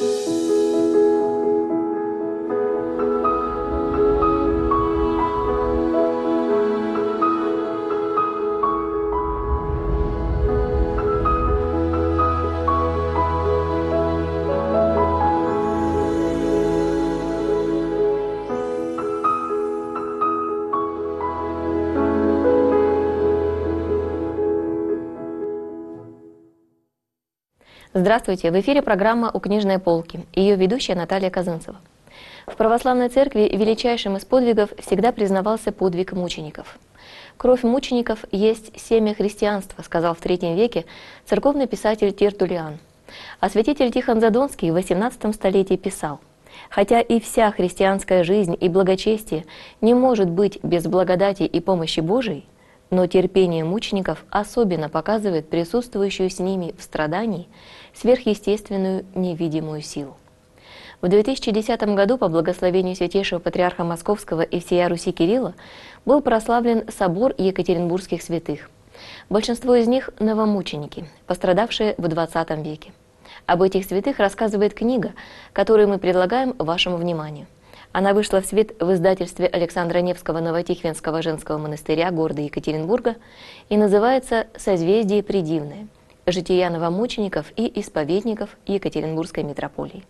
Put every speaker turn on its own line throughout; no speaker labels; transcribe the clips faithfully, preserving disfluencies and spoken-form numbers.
Здравствуйте! В эфире программа «У книжной полки». Ее ведущая Наталья Казанцева. В православной церкви величайшим из подвигов всегда признавался подвиг мучеников. «Кровь мучеников есть семя христианства», сказал в третьем веке церковный писатель Тертуллиан. А святитель Тихон Задонский в восемнадцатом столетии писал: «Хотя и вся христианская жизнь и благочестие не может быть без благодати и помощи Божией, но терпение мучеников особенно показывает присутствующую с ними в страдании сверхъестественную невидимую силу». В две тысячи десятом году по благословению святейшего патриарха Московского и всея Руси Кирилла был прославлен собор екатеринбургских святых. Большинство из них – новомученики, пострадавшие в двадцатом веке. Об этих святых рассказывает книга, которую мы предлагаем вашему вниманию. Она вышла в свет в издательстве Александра Невского Новотихвинского женского монастыря города Екатеринбурга и называется «Созвездие предивное. Жития новомучеников и исповедников Екатеринбургской митрополии».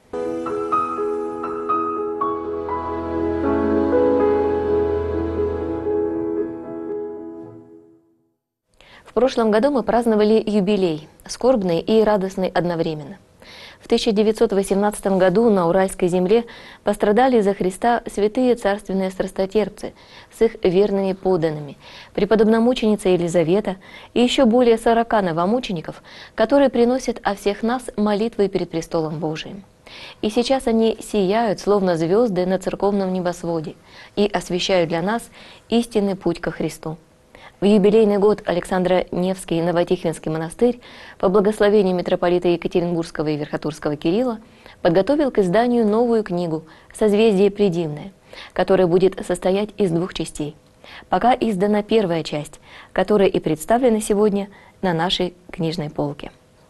В прошлом году мы праздновали юбилей, скорбный и радостный одновременно. В тысяча девятьсот восемнадцатом году на Уральской земле пострадали за Христа святые царственные страстотерпцы с их верными подданными, преподобномученица Елизавета и еще более сорока новомучеников, которые приносят о всех нас молитвы перед престолом Божиим. И сейчас они сияют, словно звезды на церковном небосводе, и освещают для нас истинный путь ко Христу. В юбилейный год Александра Невский Новотихвинский монастырь по благословению митрополита Екатеринбургского и Верхотурского Кирилла подготовил к изданию новую книгу «Созвездие предивное», которая будет состоять из двух частей. Пока издана первая часть, которая и представлена сегодня на нашей книжной полке.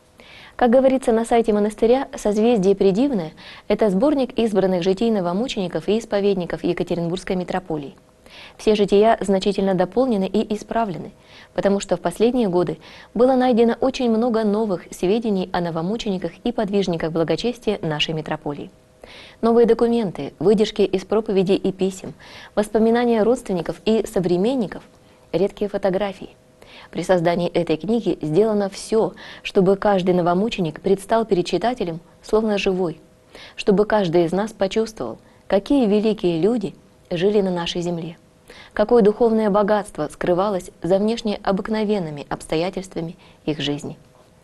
Как говорится на сайте монастыря, «Созвездие предивное» – это сборник избранных житий новомучеников и исповедников Екатеринбургской митрополии. Все жития значительно дополнены и исправлены, потому что в последние годы было найдено очень много новых сведений о новомучениках и подвижниках благочестия нашей митрополии. Новые документы, выдержки из проповедей и писем, воспоминания родственников и современников, редкие фотографии. При создании этой книги сделано все, чтобы каждый новомученик предстал перед читателем словно живой, чтобы каждый из нас почувствовал, какие великие люди жили на нашей земле, какое духовное богатство скрывалось за внешне обыкновенными обстоятельствами их жизни.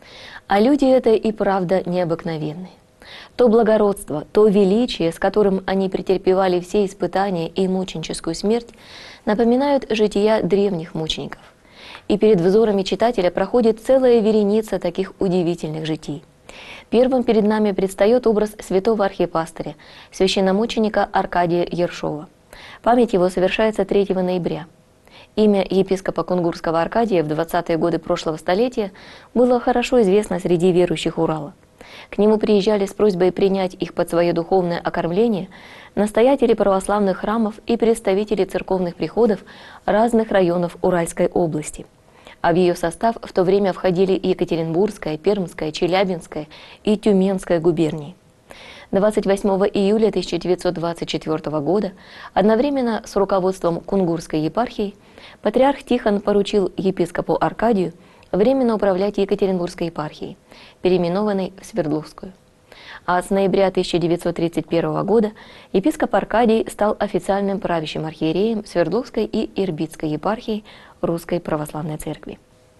А люди это и правда необыкновенные. То благородство, то величие, с которым они претерпевали все испытания и мученическую смерть, напоминают жития древних мучеников. И перед взорами читателя проходит целая вереница таких удивительных житий. Первым перед нами предстает образ святого архипастыря, священномученика Аркадия Ершова. Память его совершается третьего ноября. Имя епископа Кунгурского Аркадия в двадцатые годы прошлого столетия было хорошо известно среди верующих Урала. К нему приезжали с просьбой принять их под свое духовное окормление настоятели православных храмов и представители церковных приходов разных районов Уральской области. А в ее состав в то время входили Екатеринбургская, Пермская, Челябинская и Тюменская губернии. двадцать восьмого июля тысяча девятьсот двадцать четвёртого года одновременно с руководством Кунгурской епархии патриарх Тихон поручил епископу Аркадию временно управлять Екатеринбургской епархией, переименованной в Свердловскую. А с ноября тысяча девятьсот тридцать первого года епископ Аркадий стал официальным правящим архиереем Свердловской и Ирбитской епархии Русской Православной Церкви.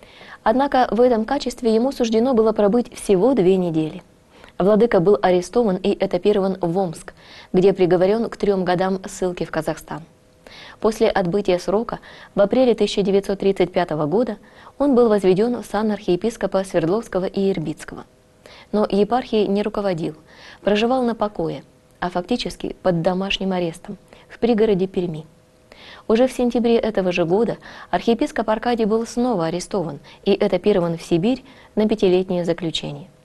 Однако в этом качестве ему суждено было пробыть всего две недели. Владыка был арестован и этапирован в Омск, где приговорен к трем годам ссылки в Казахстан. После отбытия срока в апреле тысяча девятьсот тридцать пятого года он был возведен в сан архиепископа Свердловского и Ирбитского. Но епархией не руководил, проживал на покое, а фактически под домашним арестом в пригороде Перми. Уже в сентябре этого же года архиепископ Аркадий был снова арестован и этапирован в Сибирь на пятилетнее заключение.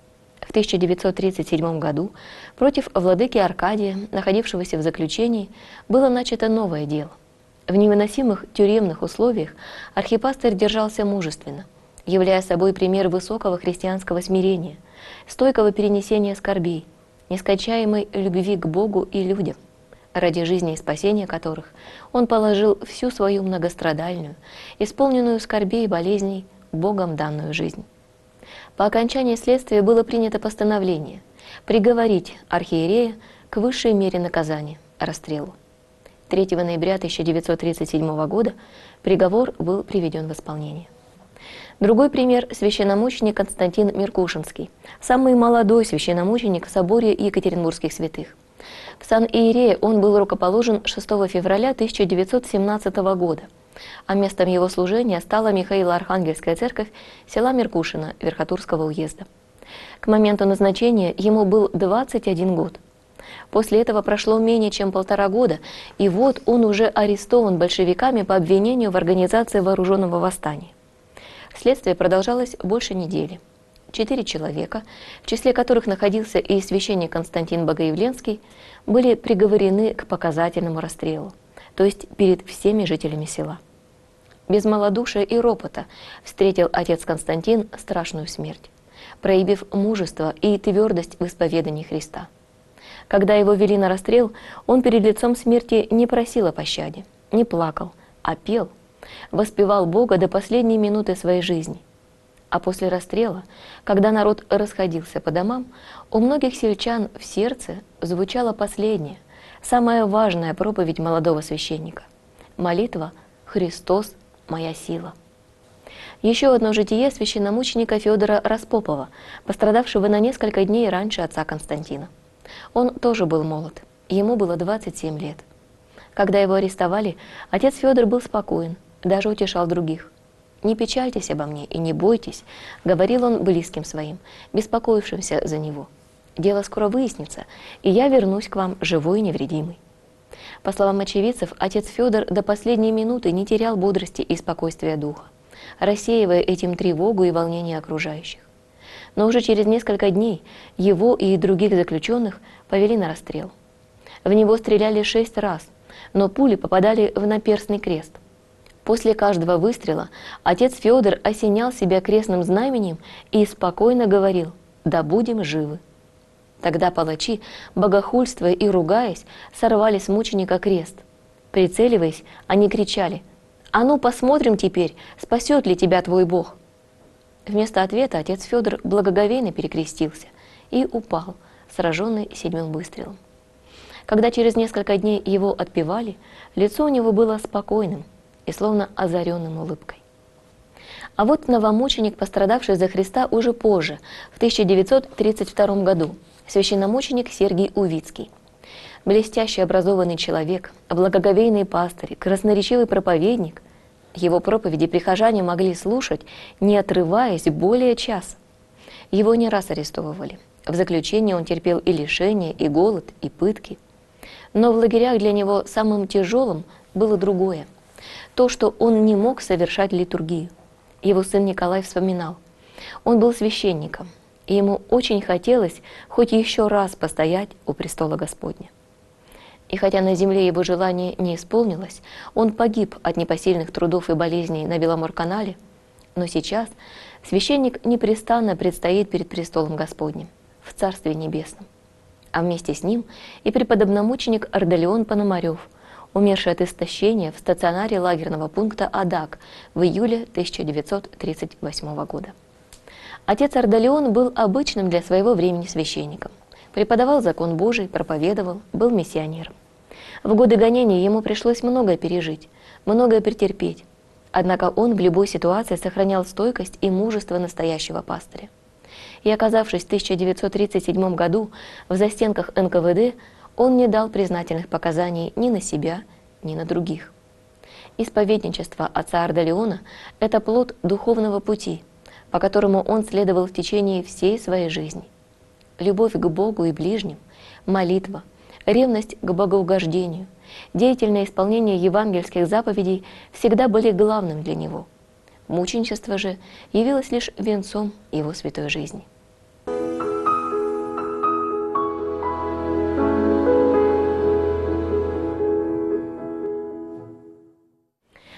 В тысяча девятьсот тридцать седьмом году против владыки Аркадия, находившегося в заключении, было начато новое дело. В невыносимых тюремных условиях архипастырь держался мужественно, являя собой пример высокого христианского смирения, стойкого перенесения скорбей, нескончаемой любви к Богу и людям, ради жизни и спасения которых он положил всю свою многострадальную, исполненную скорбей и болезней, Богом данную жизнь. По окончании следствия было принято постановление приговорить архиерея к высшей мере наказания – расстрелу. третьего ноября тысяча девятьсот тридцать седьмого года приговор был приведен в исполнение. Другой пример – священномученик Константин Меркушинский, самый молодой священномученик в соборе Екатеринбургских святых. В сан иерея он был рукоположен шестого февраля тысяча девятьсот семнадцатого года, а местом его служения стала Михаило-Архангельская церковь села Меркушино Верхотурского уезда. К моменту назначения ему был двадцать один год. После этого прошло менее чем полтора года, и вот он уже арестован большевиками по обвинению в организации вооруженного восстания. Следствие продолжалось больше недели. Четыре человека, в числе которых находился и священник Константин Богоявленский, были приговорены к показательному расстрелу, то есть перед всеми жителями села. Без малодушия и ропота встретил отец Константин страшную смерть, проявив мужество и твердость в исповедании Христа. Когда его вели на расстрел, он перед лицом смерти не просил о пощаде, не плакал, а пел, воспевал Бога до последней минуты своей жизни. А после расстрела, когда народ расходился по домам, у многих сельчан в сердце звучала последняя, самая важная проповедь молодого священника – молитва «Христос – моя сила». Еще одно житие священномученика Федора Распопова, пострадавшего на несколько дней раньше отца Константина. Он тоже был молод, ему было двадцать семь лет. Когда его арестовали, отец Федор был спокоен, даже утешал других. «Не печальтесь обо мне и не бойтесь», — говорил он близким своим, беспокоившимся за него. «Дело скоро выяснится, и я вернусь к вам живой и невредимый». По словам очевидцев, отец Федор до последней минуты не терял бодрости и спокойствия духа, рассеивая этим тревогу и волнение окружающих. Но уже через несколько дней его и других заключенных повели на расстрел. В него стреляли шесть раз, но пули попадали в наперстный крест. После каждого выстрела отец Федор осенял себя крестным знаменем и спокойно говорил: «Да будем живы». Тогда палачи, богохульствуя и ругаясь, сорвали с мученика крест. Прицеливаясь, они кричали: «А ну посмотрим теперь, спасет ли тебя твой Бог». Вместо ответа отец Федор благоговейно перекрестился и упал, сраженный седьмым выстрелом. Когда через несколько дней его отпевали, лицо у него было спокойным и словно озаренным улыбкой. А вот новомученик, пострадавший за Христа уже позже, в тысяча девятьсот тридцать втором году, священномученик Сергий Увицкий. Блестящий образованный человек, благоговейный пастырь, красноречивый проповедник. Его проповеди прихожане могли слушать, не отрываясь, более часа. Его не раз арестовывали. В заключении он терпел и лишения, и голод, и пытки. Но в лагерях для него самым тяжелым было другое. То, что он не мог совершать литургию. Его сын Николай вспоминал: он был священником, и ему очень хотелось хоть еще раз постоять у престола Господня. И хотя на земле его желание не исполнилось, он погиб от непосильных трудов и болезней на Беломор-канале, но сейчас священник непрестанно предстоит перед престолом Господним в Царстве Небесном. А вместе с ним и преподобномученик Ардалион Пономарев, умерший от истощения в стационаре лагерного пункта Адак в июле тысяча девятьсот тридцать восьмого года. Отец Ардалион был обычным для своего времени священником. Преподавал закон Божий, проповедовал, был миссионером. В годы гонения ему пришлось многое пережить, многое претерпеть. Однако он в любой ситуации сохранял стойкость и мужество настоящего пастыря. И оказавшись в тысяча девятьсот тридцать седьмом году в застенках эн ка вэ дэ, он не дал признательных показаний ни на себя, ни на других. Исповедничество отца Ардалиона – это плод духовного пути, по которому он следовал в течение всей своей жизни. Любовь к Богу и ближним, молитва, ревность к богоугождению, деятельное исполнение евангельских заповедей всегда были главным для него. Мученичество же явилось лишь венцом его святой жизни.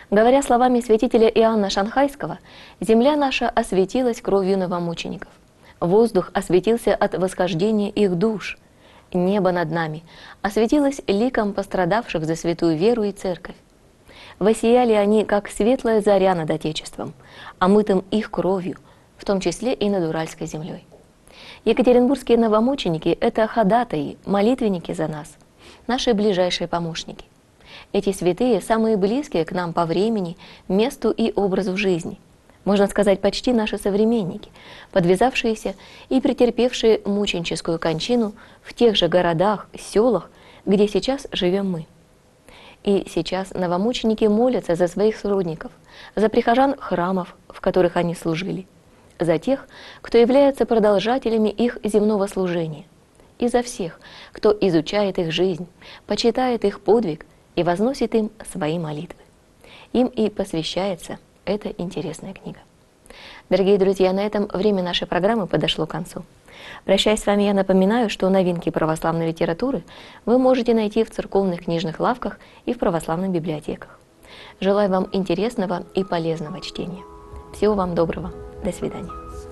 Говоря словами святителя Иоанна Шанхайского, земля наша осветилась кровью новомучеников. Воздух осветился от восхождения их душ. Небо над нами осветилось ликом пострадавших за святую веру и церковь. Воссияли они, как светлая заря над Отечеством, омытым их кровью, в том числе и над Уральской землей. Екатеринбургские новомученики – это ходатаи, молитвенники за нас, наши ближайшие помощники. Эти святые самые близкие к нам по времени, месту и образу жизни. Можно сказать, почти наши современники, подвязавшиеся и претерпевшие мученическую кончину в тех же городах, селах, где сейчас живем мы. И сейчас новомученики молятся за своих сродников, за прихожан храмов, в которых они служили, за тех, кто является продолжателями их земного служения, и за всех, кто изучает их жизнь, почитает их подвиг и возносит им свои молитвы. Им и посвящается эта интересная книга. Дорогие друзья, на этом время нашей программы подошло к концу. Прощаясь с вами, я напоминаю, что новинки православной литературы вы можете найти в церковных книжных лавках и в православных библиотеках. Желаю вам интересного и полезного чтения. Всего вам доброго. До свидания.